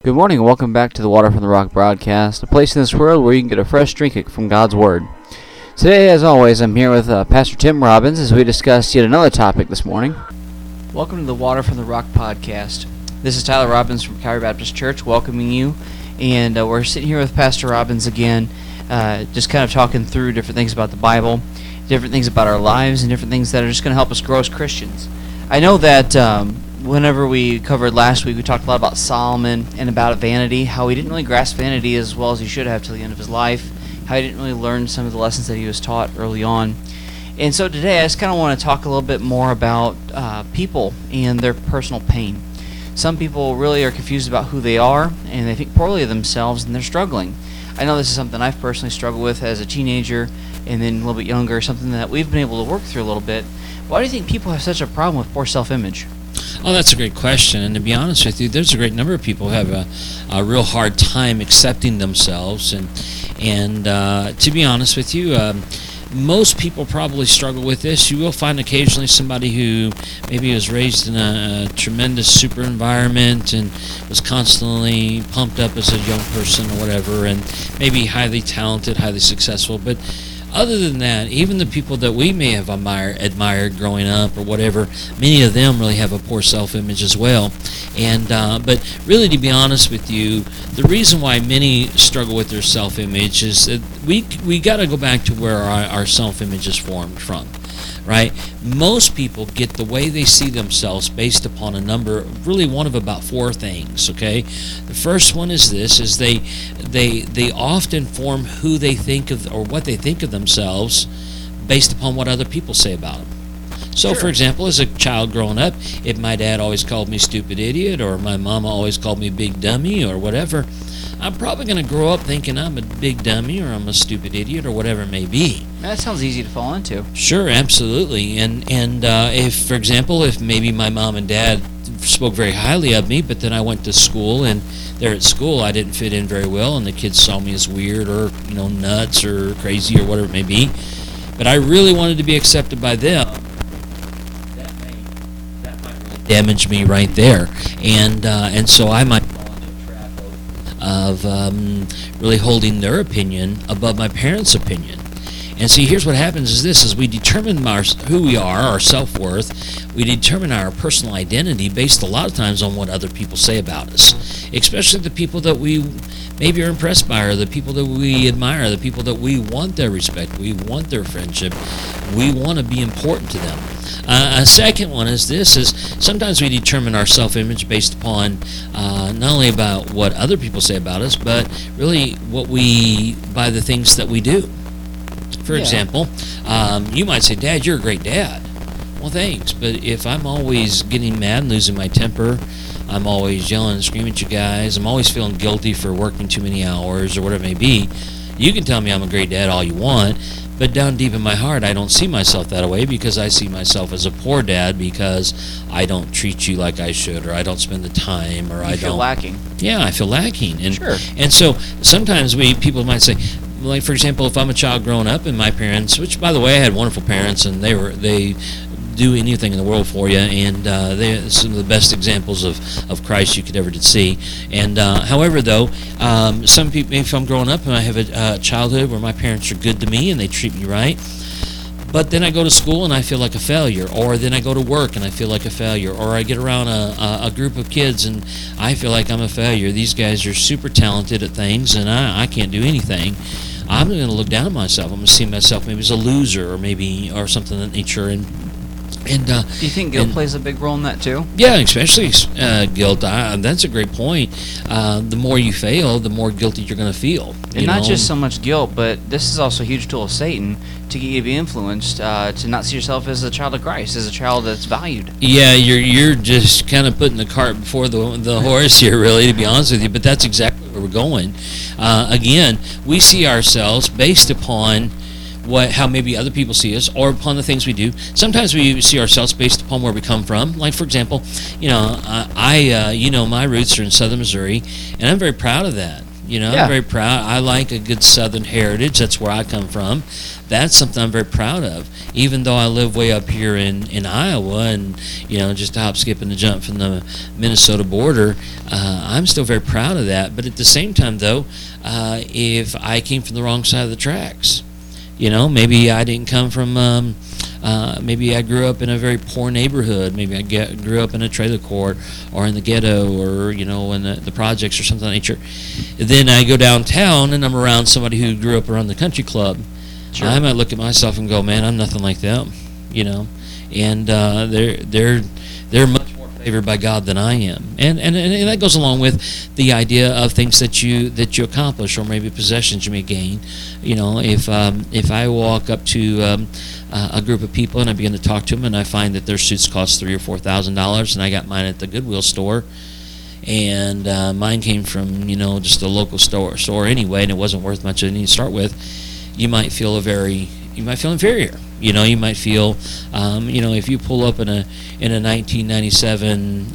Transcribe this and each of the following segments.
Good morning and welcome back to the Water from the Rock broadcast, a place in this world where you can get a fresh drink from God's Word. Today, as always, I'm here with Pastor Tim Robbins as we discuss yet another topic this morning. Welcome to the Water from the Rock podcast. This is Tyler Robbins from Calvary Baptist Church welcoming you, and we're sitting here with Pastor Robbins again, just kind of talking through different things about the Bible, different things about our lives, and different things that are just going to help us grow as Christians. I know that whenever we covered last week, we talked a lot about Solomon and about vanity, how he didn't really grasp vanity as well as he should have till the end of his life, how he didn't really learn some of the lessons that he was taught early on. And so today I just kind of want to talk a little bit more about people and their personal pain. Some people really are confused about who they are, and they think poorly of themselves, and they're struggling. I know this is something I've personally struggled with as a teenager and then a little bit younger, something that we've been able to work through a little bit. Why do you think people have such a problem with poor self-image? Oh, that's a great question. And to be honest with you, there's a great number of people who have a real hard time accepting themselves. And to be honest with you, most people probably struggle with this. You will find occasionally somebody who maybe was raised in a tremendous super environment and was constantly pumped up as a young person or whatever, and maybe highly talented, highly successful. But other than that, even the people that we may have admired growing up or whatever, many of them really have a poor self-image as well. And but really, to be honest with you, the reason why many struggle with their self-image is that we got to go back to where our self-image is formed from, right? Most people get the way they see themselves based upon one of about four things, okay? The first one is this, is they often form who they think of or what they think of themselves based upon what other people say about them. So, Sure. For example, as a child growing up, if my dad always called me stupid idiot or my mama always called me big dummy or whatever, I'm probably going to grow up thinking I'm a big dummy or I'm a stupid idiot or whatever it may be. That sounds easy to fall into. Sure, absolutely. And if, for example, if maybe my mom and dad spoke very highly of me, but then I went to school and there at school I didn't fit in very well and the kids saw me as weird or, nuts or crazy or whatever it may be, but I really wanted to be accepted by them, that might really damage me right there. And so I might fall into a trap of really holding their opinion above my parents' opinion. And see, here's what happens is we determine who we are, our self-worth. We determine our personal identity based a lot of times on what other people say about us, especially the people that we maybe are impressed by, or the people that we admire, the people that we want their respect, we want their friendship, we want to be important to them. A second one is sometimes we determine our self-image based upon not only about what other people say about us, but really by the things that we do. For example, you might say, Dad, you're a great dad. Well, thanks, but if I'm always getting mad and losing my temper, I'm always yelling and screaming at you guys, I'm always feeling guilty for working too many hours or whatever it may be, you can tell me I'm a great dad all you want, but down deep in my heart, I don't see myself that way because I see myself as a poor dad because I don't treat you like I should, or I don't spend the time, or I feel lacking. Yeah, I feel lacking. And, Sure. And so sometimes people might say, like, for example, if I'm a child growing up and my parents, which, by the way, I had wonderful parents, and they do anything in the world for you, and they're some of the best examples of Christ you could ever see. And however, though, some people, if I'm growing up and I have a childhood where my parents are good to me and they treat me right, but then I go to school and I feel like a failure, or then I go to work and I feel like a failure, or I get around a group of kids and I feel like I'm a failure. These guys are super talented at things and I can't do anything. I'm going to look down on myself. I'm going to see myself maybe as a loser or something of that nature. And do you think guilt plays a big role in that too? Yeah, especially guilt. That's a great point. The more you fail, the more guilty you're going to feel. And not just so much guilt, but this is also a huge tool of Satan to get you to be influenced, to not see yourself as a child of Christ, as a child that's valued. Yeah, you're just kind of putting the cart before the horse here, really, to be honest with you. But that's exactly where we're going. Again, we see ourselves based upon how maybe other people see us, or upon the things we do. Sometimes we see ourselves based upon where we come from. Like, for example, my roots are in southern Missouri, and I'm very proud of that. Yeah. I'm very proud. I like a good Southern heritage. That's where I come from. That's something I'm very proud of. Even though I live way up here in Iowa and, just a hop, skip, and a jump from the Minnesota border, I'm still very proud of that. But at the same time, though, if I came from the wrong side of the tracks, maybe I didn't come from... maybe I grew up in a very poor neighborhood. Maybe I grew up in a trailer court or in the ghetto or, in the projects or something of that nature. Then I go downtown and I'm around somebody who grew up around the country club. Sure. I might look at myself and go, man, I'm nothing like them, And they're much more favored by God than I am. And that goes along with the idea of things that you accomplish or maybe possessions you may gain. If I walk up to a group of people and I begin to talk to them and I find that their suits cost $3,000 or $4,000 and I got mine at the Goodwill store and mine came from just a local store anyway and it wasn't worth much to start with, you might feel inferior. You might feel if you pull up in a 1997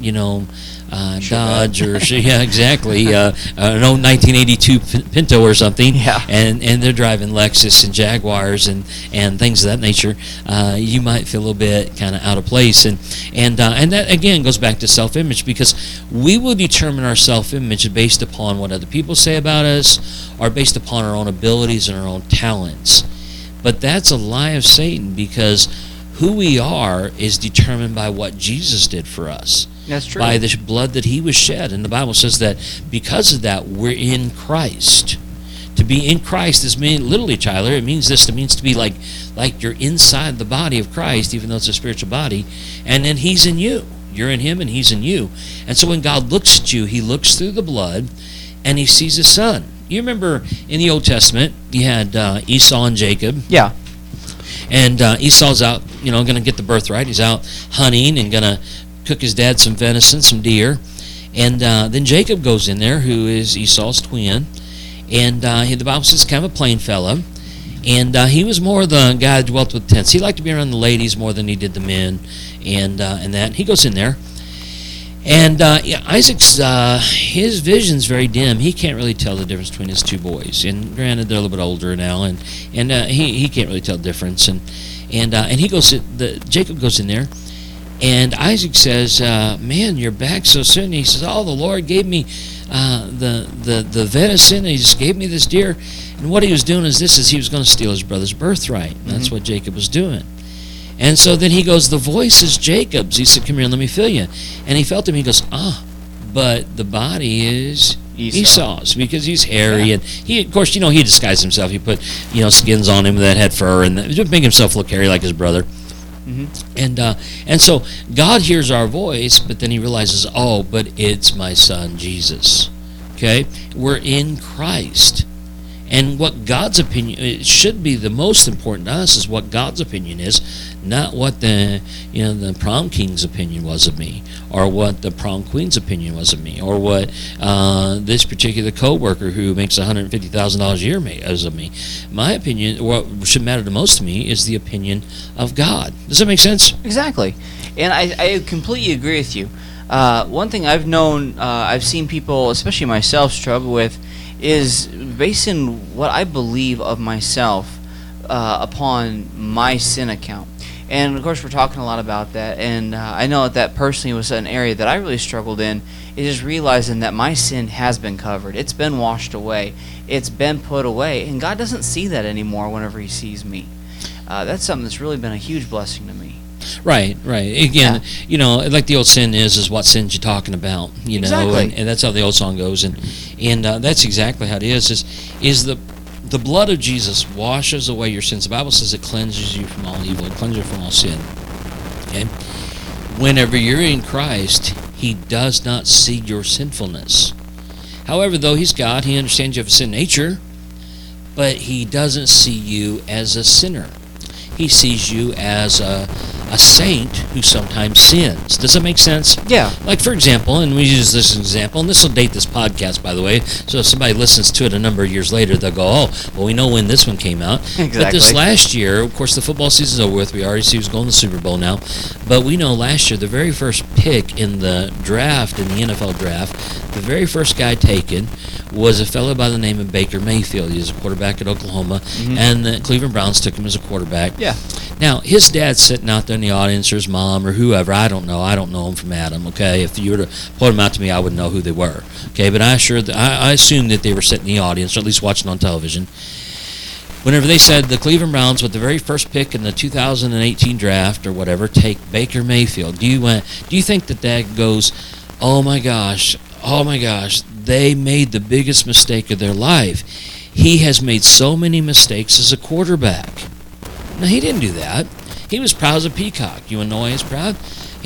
Dodge or yeah, exactly an old 1982 Pinto or something, yeah, and they're driving Lexus and Jaguars and things of that nature, you might feel a little bit kind of out of place, and that again goes back to self-image, because we will determine our self-image based upon what other people say about us or based upon our own abilities and our own talents. But that's a lie of Satan, because who we are is determined by what Jesus did for us. That's true. By the blood that he was shed. And the Bible says that because of that, we're in Christ. To be in Christ is literally, Tyler, it means this. It means to be like you're inside the body of Christ, even though it's a spiritual body, and then he's in you. You're in him and he's in you. And so when God looks at you, he looks through the blood and he sees his son. You remember in the Old Testament, you had Esau and Jacob. Yeah. And Esau's out, going to get the birthright. He's out hunting and going to cook his dad some venison, some deer. And then Jacob goes in there, who is Esau's twin. And the Bible says kind of a plain fella. And he was more the guy that dwelt with tents. He liked to be around the ladies more than he did the men. And that. He goes in there. And Isaac's, his vision's very dim. He can't really tell the difference between his two boys. And granted, they're a little bit older now, and he can't really tell the difference. And he goes, Jacob goes in there, and Isaac says, "Man, you're back so soon." And he says, "Oh, the Lord gave me the venison. And he just gave me this deer." And what he was doing is he was going to steal his brother's birthright. And that's what Jacob was doing. And so then he goes, "The voice is Jacob's." He said, "Come here and let me feel you." And he felt him. He goes, but the body is Esau's, because he's hairy. Yeah. And he, of course, he disguised himself. He put, skins on him that had fur and to make himself look hairy like his brother. Mm-hmm. And so God hears our voice, but then he realizes, but it's my son Jesus. Okay? We're in Christ. And what God's opinion, it should be the most important to us, is what God's opinion is, not what the prom king's opinion was of me, or what the prom queen's opinion was of me, or what this particular coworker who makes $150,000 a year is of me. My opinion, what should matter the most to me, is the opinion of God. Does that make sense? Exactly. And I completely agree with you. One thing I've known, I've seen people, especially myself, struggle with is basing what I believe of myself upon my sin account. And of course we're talking a lot about that, and I know that personally was an area that I really struggled in, is just realizing that my sin has been covered. It's been washed away. It's been put away, and God doesn't see that anymore whenever he sees me. That's something that's really been a huge blessing to me. Right. Again, like the old sin is what sins you're talking about, Exactly. and that's how the old song goes, and that's exactly how it is the blood of Jesus washes away your sins. The Bible says it cleanses you from all evil, it cleanses you from all sin. Okay? Whenever you're in Christ, he does not see your sinfulness. However, though he's God, he understands you have a sin nature, but he doesn't see you as a sinner. He sees you as a a saint who sometimes sins. Does that make sense? Yeah. Like, for example, and we use this as an example, and this will date this podcast, by the way, so if somebody listens to it a number of years later, they'll go, oh, well, we know when this one came out. Exactly. But this last year, of course, the football season's over with. We already see who's going to the Super Bowl now. But we know last year, the very first pick in the draft, in the NFL draft, the very first guy taken was a fellow by the name of Baker Mayfield. He was a quarterback at Oklahoma, and the Cleveland Browns took him as a quarterback. Yeah. Now, his dad's sitting out there in the audience, or his mom, or whoever. I don't know. I don't know him from Adam, okay? If you were to point them out to me, I wouldn't know who they were, okay? But I assumed that they were sitting in the audience, or at least watching on television. Whenever they said the Cleveland Browns, with the very first pick in the 2018 draft, or whatever, take Baker Mayfield, do you think that dad goes, oh my gosh, they made the biggest mistake of their life. He has made so many mistakes as a quarterback. No, he didn't do that. He was proud as a peacock. You want to know why he's proud?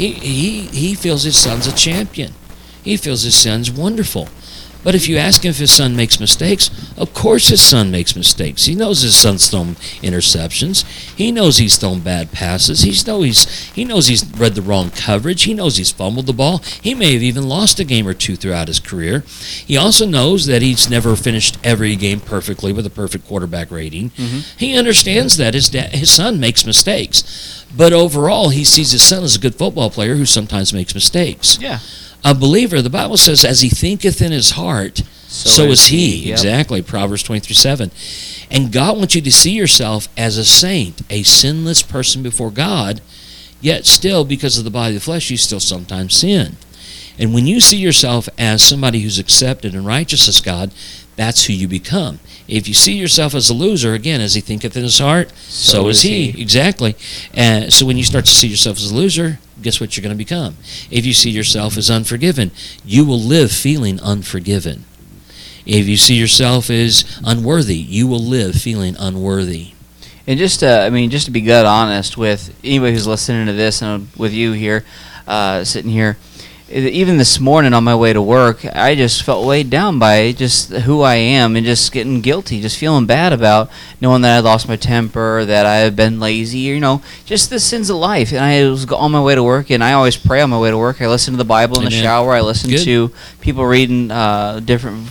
He feels his son's a champion. He feels his son's wonderful. But if you ask him if his son makes mistakes, of course his son makes mistakes. He knows his son's thrown interceptions. He knows he's thrown bad passes. He knows he's read the wrong coverage. He knows he's fumbled the ball. He may have even lost a game or two throughout his career. He also knows that he's never finished every game perfectly with a perfect quarterback rating. He understands that his son makes mistakes. But overall, he sees his son as a good football player who sometimes makes mistakes. Yeah. A believer, the Bible says, as he thinketh in his heart, so is he. Yep. Exactly, Proverbs 23:7. And God wants you to see yourself as a saint, a sinless person before God, yet still, because of the body of the flesh, you still sometimes sin. And when you see yourself as somebody who's accepted and righteous as God, that's who you become. If you see yourself as a loser, again, as he thinketh in his heart, so is he. Exactly. So when you start to see yourself as a loser, guess what you're going to become? If you see yourself as unforgiven, you will live feeling unforgiven. If you see yourself as unworthy, you will live feeling unworthy. And just to be good honest with anybody who's listening to this, and with you here, sitting here, even this morning on my way to work, I just felt weighed down by just who I am and just getting guilty, just feeling bad about knowing that I lost my temper, that I have been lazy, just the sins of life. And I was on my way to work, and I always pray on my way to work. I listen to the Bible in the shower. I listen to people reading reading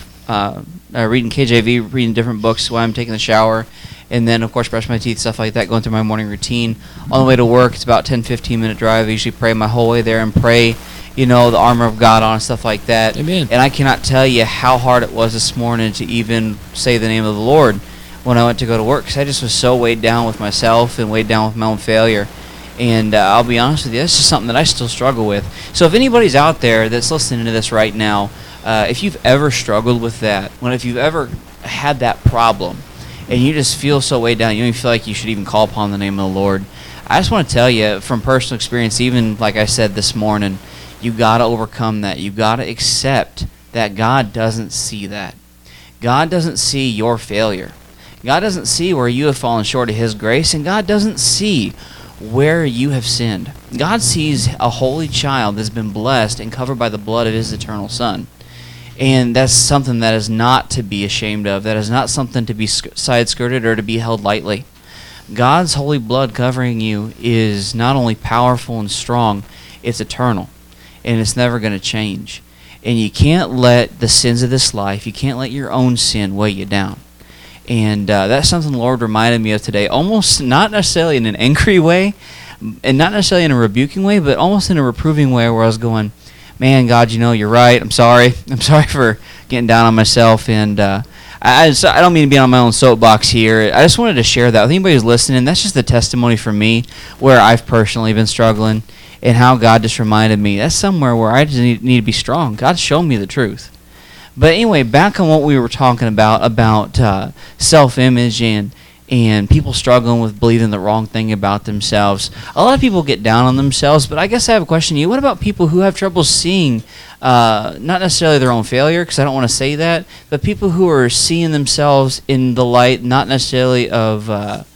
KJV, reading different books while I'm taking the shower. And then, of course, brush my teeth, stuff like that, going through my morning routine. On the way to work, it's about 10-15 minute drive. I usually pray my whole way there and pray, the armor of God on and stuff like that. Amen. And I cannot tell you how hard it was this morning to even say the name of the Lord when I went to go to work, because I just was so weighed down with myself and weighed down with my own failure. And I'll be honest with you, this is something that I still struggle with. So if anybody's out there that's listening to this right now, if you've ever struggled with that, if you've ever had that problem, and you just feel so weighed down, you don't even feel like you should even call upon the name of the Lord, I just want to tell you from personal experience, even like I said this morning, you got to overcome that. You got to accept that God doesn't see that. God doesn't see your failure. God doesn't see where you have fallen short of His grace, and God doesn't see where you have sinned. God sees a holy child that's been blessed and covered by the blood of His eternal Son. And that's something that is not to be ashamed of. That is not something to be side-skirted or to be held lightly. God's holy blood covering you is not only powerful and strong, it's eternal. And it's never going to change. And you can't let the sins of this life, you can't let your own sin weigh you down. And that's something the Lord reminded me of today, almost not necessarily in an angry way, and not necessarily in a rebuking way, but almost in a reproving way, where I was going, man, God, you're right. I'm sorry. I'm sorry for getting down on myself. And I don't mean to be on my own soapbox here. I just wanted to share that with anybody who's listening. That's just the testimony from me where I've personally been struggling, and how God just reminded me that's somewhere where I just need to be strong. God's shown me the truth. But anyway, back on what we were talking about self-image and people struggling with believing the wrong thing about themselves. A lot of people get down on themselves, but I guess I have a question to you. What about people who have trouble seeing, not necessarily their own failure, because I don't want to say that, but people who are seeing themselves in the light, not necessarily of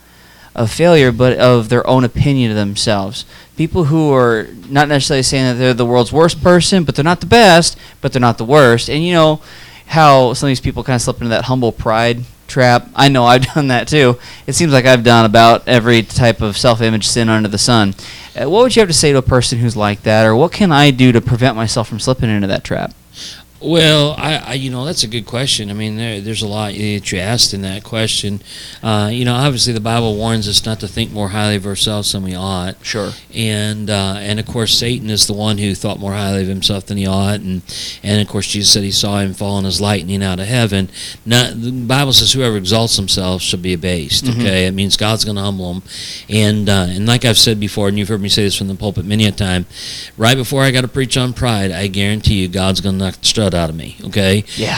failure, but of their own opinion of themselves. People who are not necessarily saying that they're the world's worst person, but they're not the best, but they're not the worst. And how some of these people kind of slip into that humble pride trap. I know I've done that too. It seems like I've done about every type of self-image sin under the sun. What would you have to say to a person who's like that, or what can I do to prevent myself from slipping into that trap? Well, I that's a good question. I mean, there's a lot that you asked in that question. Obviously the Bible warns us not to think more highly of ourselves than we ought. Sure. And of course Satan is the one who thought more highly of himself than he ought, and of course Jesus said he saw him falling as lightning out of heaven. Now, the Bible says whoever exalts himself shall be abased. Mm-hmm. Okay, it means God's going to humble him. And like I've said before, and you've heard me say this from the pulpit many a time, right before I got to preach on pride, I guarantee you God's going to knock the strut out of me. Okay. Yeah.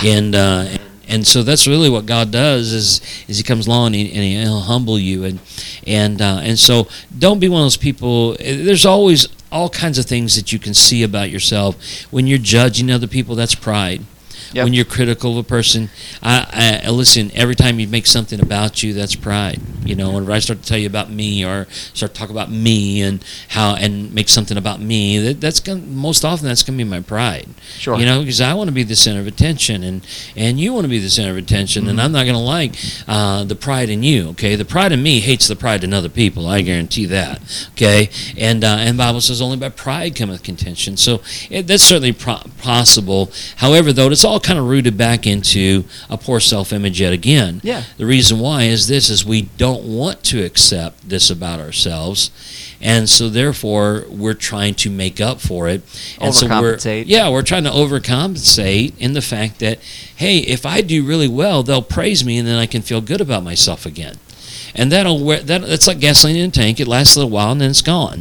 And so that's really what God does is He comes along and He'll humble you, and so don't be one of those people. There's always all kinds of things that you can see about yourself when you're judging other people. That's pride. Yep. When you're critical of a person, I listen, every time you make something about you, that's pride. Whenever I start to tell you about me or start to talk about me and make something about me, most often that's going to be my pride. Sure. Because I want to be the center of attention, and you want to be the center of attention, and I'm not going to like the pride in you. Okay, the pride in me hates the pride in other people. I guarantee that. Okay, and Bible says only by pride cometh contention. So that's certainly possible. However, though, it's all kind of rooted back into a poor self-image yet again. Yeah. The reason why is we don't want to accept this about ourselves, and so therefore we're trying to make up for it. And overcompensate. So we're trying to overcompensate in the fact that, hey, if I do really well, they'll praise me, and then I can feel good about myself again. And that's like gasoline in a tank. It lasts a little while and then it's gone,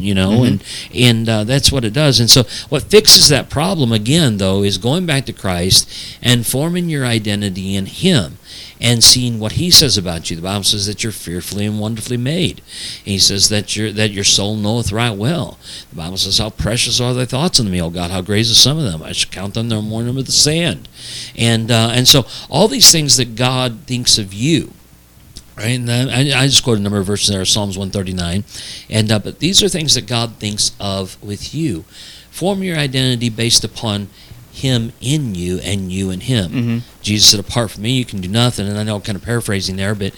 and that's what it does. And so what fixes that problem again, though, is going back to Christ and forming your identity in Him and seeing what He says about you. The Bible says that you're fearfully and wonderfully made. He says that your soul knoweth right well. The Bible says, how precious are thy thoughts unto me, O God, how great is the sum of them. I shall count them no more than with the sand. And so all these things that God thinks of you, right? And I just quoted a number of verses there, Psalms 139. But these are things that God thinks of with you. Form your identity based upon Him in you and you in Him. Mm-hmm. Jesus said, apart from me, you can do nothing. And I know I'm kind of paraphrasing there, but,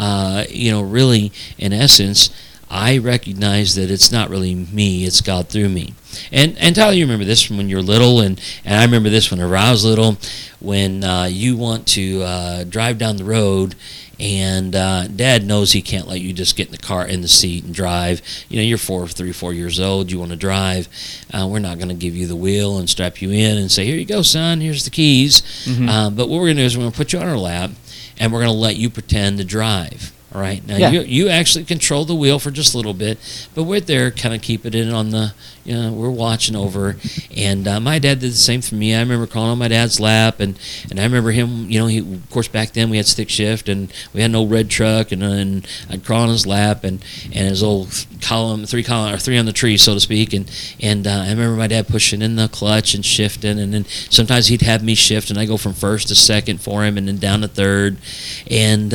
really, in essence, I recognize that it's not really me, it's God through me. And Tyler, you remember this from when you were little, and I remember this whenever I was little, when you want to drive down the road, and Dad knows he can't let you just get in the car, in the seat, and drive. You're 3 or 4 years old, you want to drive. We're not going to give you the wheel and strap you in and say, here you go, son, here's the keys. Mm-hmm. But what we're going to do is we're going to put you on our lap, and we're going to let you pretend to drive. All right. Now, you actually control the wheel for just a little bit, but we're there kind of keep it in on the, we're watching over. And my dad did the same for me. I remember crawling on my dad's lap, and I remember him, he, of course, back then we had stick shift, and we had an old red truck, and I'd crawl on his lap, and his old three on the tree, so to speak. And I remember my dad pushing in the clutch and shifting, and then sometimes he'd have me shift, and I go from first to second for him, and then down to third. And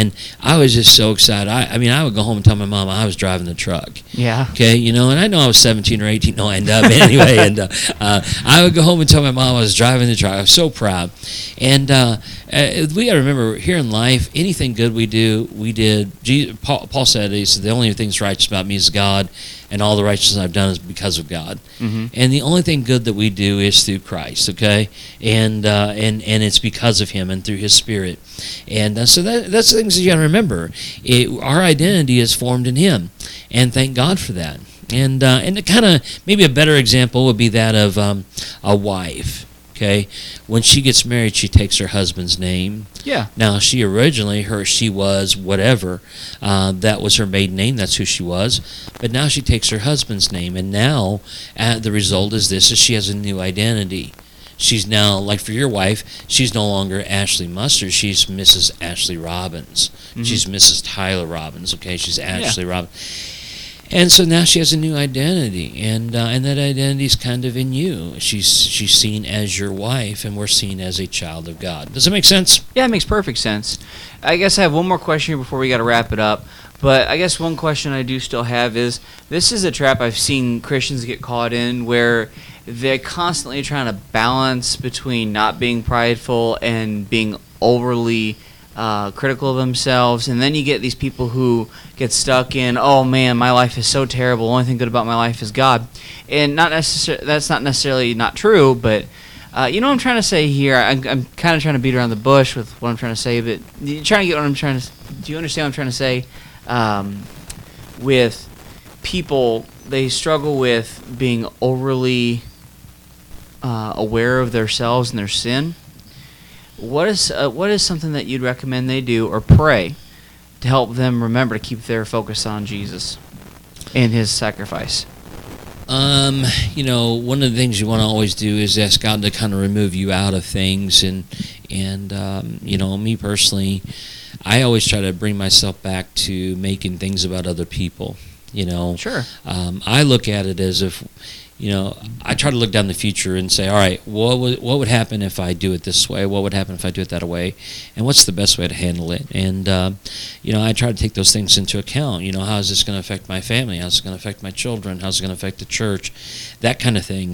I was just so excited. I would go home and tell my mom I was driving the truck. Yeah. Okay, and I know I was 17 or 18. No, I ended up anyway. And I would go home and tell my mom I was driving the truck. I was so proud. And we got to remember, here in life, anything good we did. Paul said, he said, the only thing that's righteous about me is God, and all the righteousness I've done is because of God. Mm-hmm. And the only thing good that we do is through Christ, okay? And it's because of Him and through His Spirit. And so that's the things that you got to remember. Our identity is formed in Him, and thank God for that. And kind of maybe a better example would be that of a wife. Okay, when she gets married, she takes her husband's name. Yeah. Now, she originally, she was whatever. That was her maiden name. That's who she was. But now she takes her husband's name. And now the result is she has a new identity. She's now, like for your wife, she's no longer Ashley Mustard. She's Mrs. Ashley Robbins. Mm-hmm. She's Mrs. Tyler Robbins. Okay, she's Ashley Robbins. And so now she has a new identity, and that identity is kind of in you. She's seen as your wife, and we're seen as a child of God. Does that make sense? Yeah, it makes perfect sense. I guess I have one more question here before we got to wrap it up. But I guess one question I do still have is, this is a trap I've seen Christians get caught in, where they're constantly trying to balance between not being prideful and being overly critical of themselves, and then you get these people who get stuck in, oh man, my life is so terrible, the only thing good about my life is God. And that's not necessarily not true, but you know what I'm trying to say here. I'm kind of trying to beat around the bush with what I'm trying to say, but you're trying to get what I'm trying to. Do you understand what I'm trying to say? With people, they struggle with being overly aware of themselves and their sin. What is something that you'd recommend they do or pray to help them remember to keep their focus on Jesus and His sacrifice? You know, one of the things you want to always do is ask God to kind of remove you out of things, and you know, me personally, I always try to bring myself back to making things about other people. You know, Sure. I look at it as if, you know, I try to look down the future and say, all right, what would happen if I do it this way? What would happen if I do it that way? And what's the best way to handle it? And, you know, I try to take those things into account. You know, how is this going to affect my family? How's it going to affect my children? How's it going to affect the church? That kind of thing.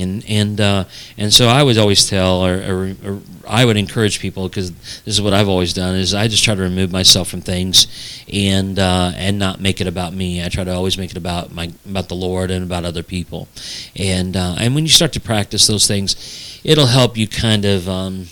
And so I would always tell, or I would encourage people, because this is what I've always done, is I just try to remove myself from things and not make it about me. I try to always make it about the Lord and about other people. And when you start to practice those things, it'll help you kind of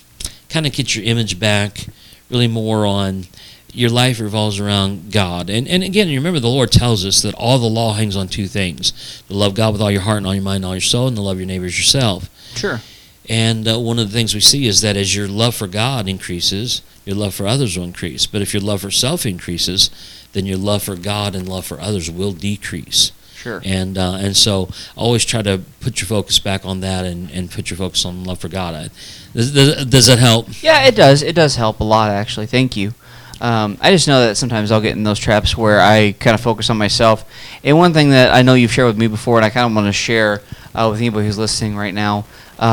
get your image back, really more on your life revolves around God. And again, you remember the Lord tells us that all the law hangs on two things: to love God with all your heart and all your mind and all your soul, and to love your neighbor as yourself. Sure. And one of the things we see is that as your love for God increases, your love for others will increase. But if your love for self increases, then your love for God and love for others will decrease. Sure. And so always try to put your focus back on that and put your focus on love for God. Does that help? Yeah, it does. It does help a lot, actually. Thank you. I just know that sometimes I'll get in those traps where I kind of focus on myself. And one thing that I know you've shared with me before, and I kind of want to share with anybody who's listening right now,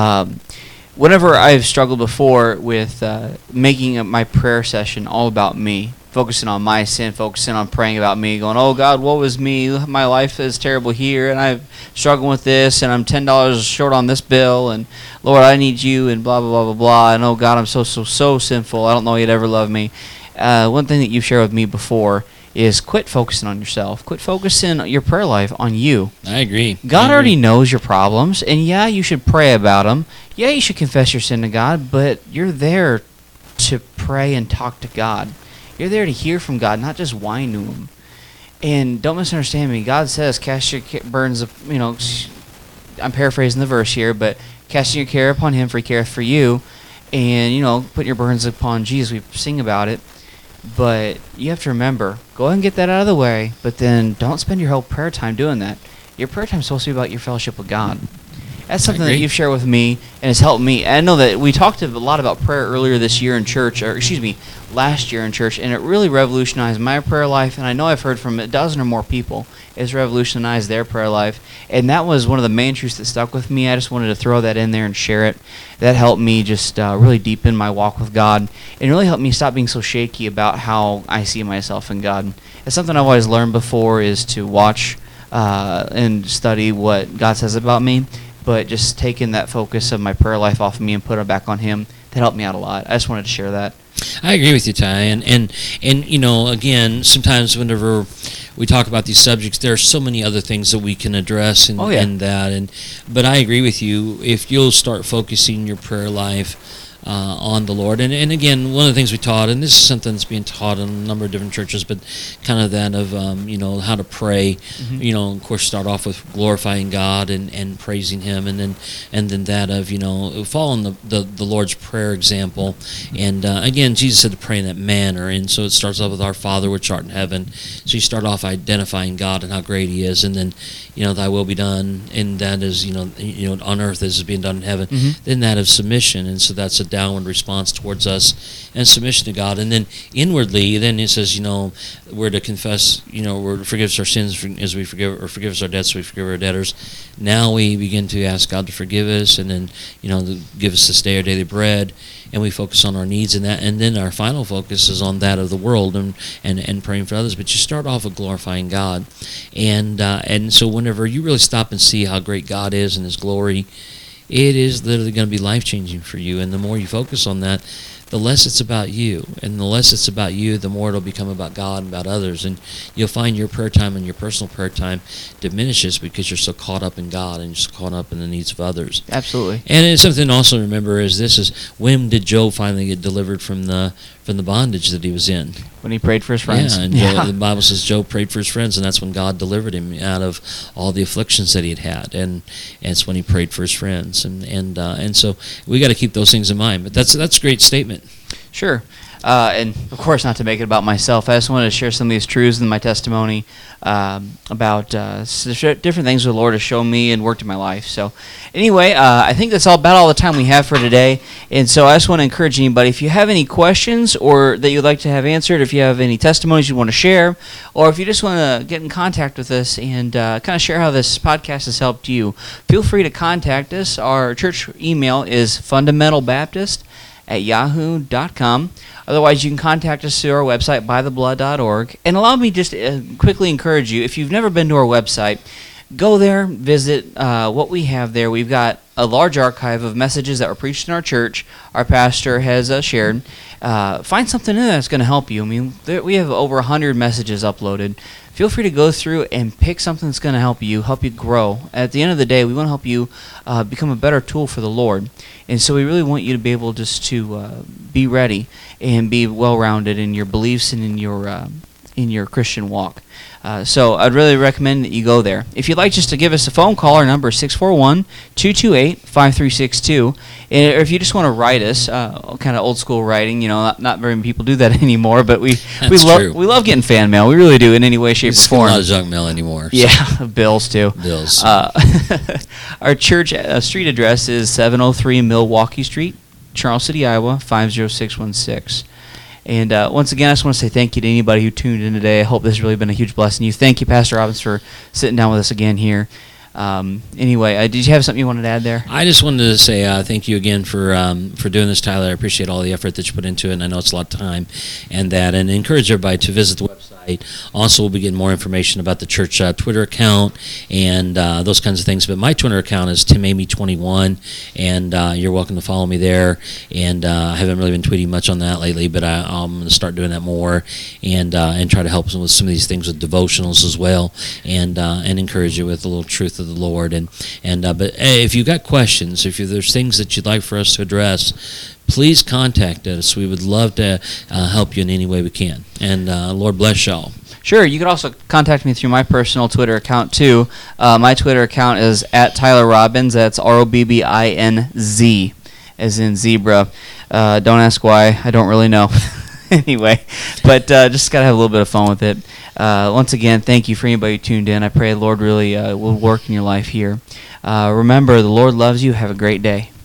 whenever I've struggled before with making my prayer session all about me, focusing on my sin, focusing on praying about me, going, oh God, woe is me, my life is terrible here, and I've struggled with this, and I'm $10 short on this bill, and Lord, I need you, and blah, blah, blah, blah, blah, and oh God, I'm so sinful, I don't know you'd ever love me. One thing that you've shared with me before is quit focusing on yourself. Quit focusing your prayer life on you. I agree. God already knows your problems, and yeah, you should pray about them. Yeah, you should confess your sin to God, but you're there to pray and talk to God. You're there to hear from God, not just whine to Him. And don't misunderstand me. God says, cast your burdens, I'm paraphrasing the verse here, but casting your care upon Him, for He careth for you. And, put your burdens upon Jesus. We sing about it. But you have to remember, go ahead and get that out of the way, but then don't spend your whole prayer time doing that. Your prayer time is supposed to be about your fellowship with God. That's something that you've shared with me and has helped me. And I know that we talked a lot about prayer earlier this year in church, last year in church, and it really revolutionized my prayer life, and I know I've heard from a dozen or more people it's revolutionized their prayer life, and that was one of the main truths that stuck with me. I just wanted to throw that in there and share it. That helped me just really deepen my walk with God, and really helped me stop being so shaky about how I see myself in God. It's something I've always learned before, is to watch and study what God says about me, but just taking that focus of my prayer life off of me and put it back on Him, that helped me out a lot. I just wanted to share that. I agree with you, Ty, and again, sometimes whenever we talk about these subjects, there are so many other things that we can address but I agree with you. If you'll start focusing your prayer life on the Lord, and again, one of the things we taught, and this is something that's being taught in a number of different churches, but kind of that of how to pray. Mm-hmm. Of course, start off with glorifying God and praising Him, and then that of following the Lord's Prayer example. And again, Jesus said to pray in that manner, and so it starts off with Our Father which art in heaven. So you start off identifying God and how great He is, and then Thy will be done, and that is on earth as is being done in heaven. Mm-hmm. Then that of submission, and so that's a downward response towards us and submission to God. And then inwardly, then it says, we're to confess, we're to forgive us our sins as we forgive, or forgive us our debts as we forgive our debtors. Now we begin to ask God to forgive us, and then, to give us this day our daily bread, and we focus on our needs in that. And then our final focus is on that of the world and praying for others. But you start off with glorifying God. And so whenever you really stop and see how great God is and His glory, it is literally going to be life-changing for you. And the more you focus on that, the less it's about you. And the less it's about you, the more it'll become about God and about others. And you'll find your prayer time and your personal prayer time diminishes because you're so caught up in God and you're so caught up in the needs of others. Absolutely. And it's something to also remember is when did Job finally get delivered from the bondage that he was in? When he prayed for his friends. Yeah, and Job, the Bible says Job prayed for his friends, and that's when God delivered him out of all the afflictions that he had, and it's when he prayed for his friends, and so we got to keep those things in mind. But that's a great statement. Sure. And of course, not to make it about myself, I just wanted to share some of these truths in my testimony about different things the Lord has shown me and worked in my life. So anyway, I think that's about all the time we have for today. And so I just want to encourage anybody, if you have any questions or that you'd like to have answered, if you have any testimonies you want to share, or if you just want to get in contact with us and kind of share how this podcast has helped you, feel free to contact us. Our church email is fundamentalbaptist@yahoo.com. Otherwise, you can contact us through our website, bytheblood.org. And allow me just to quickly encourage you, if you've never been to our website, go there, visit what we have there. We've got a large archive of messages that were preached in our church, our pastor has shared. Find something in there that's going to help you. I mean, we have over 100 messages uploaded. Feel free to go through and pick something that's going to help you grow. At the end of the day, we want to help you become a better tool for the Lord. And so we really want you to be able just to be ready and be well-rounded in your beliefs and in your Christian walk. So I'd really recommend that you go there. If you'd like just to give us a phone call, our number is 641-228-5362. And if you just want to write us, kind of old school writing, not very many people do that anymore, but we love getting fan mail. We really do in any way, shape, or form. It's not junk mail anymore. So. Yeah, bills too. Bills. Our church street address is 703 Milwaukee Street, Charles City, Iowa, 50616. And once again, I just want to say thank you to anybody who tuned in today. I hope this has really been a huge blessing to you. Thank you, Pastor Robbins, for sitting down with us again here. Anyway, did you have something you wanted to add there? I just wanted to say thank you again for doing this, Tyler. I appreciate all the effort that you put into it, and I know it's a lot of time and encourage everybody to visit the website. Also, we'll be getting more information about the church Twitter account and those kinds of things. But my Twitter account is TimAmy21, and you're welcome to follow me there. And I haven't really been tweeting much on that lately, but I'm going to start doing that more and try to help with some of these things with devotionals as well, and encourage you with a little truth of the Lord. But hey, if you've got questions, if there's things that you'd like for us to address, please contact us. We would love to help you in any way we can. And Lord bless y'all. Sure. You can also contact me through my personal Twitter account, too. My Twitter account is @TylerRobbins. That's ROBBINZ, as in zebra. Don't ask why. I don't really know. Anyway, but just got to have a little bit of fun with it. Once again, thank you for anybody who tuned in. I pray the Lord really will work in your life here. Remember, the Lord loves you. Have a great day.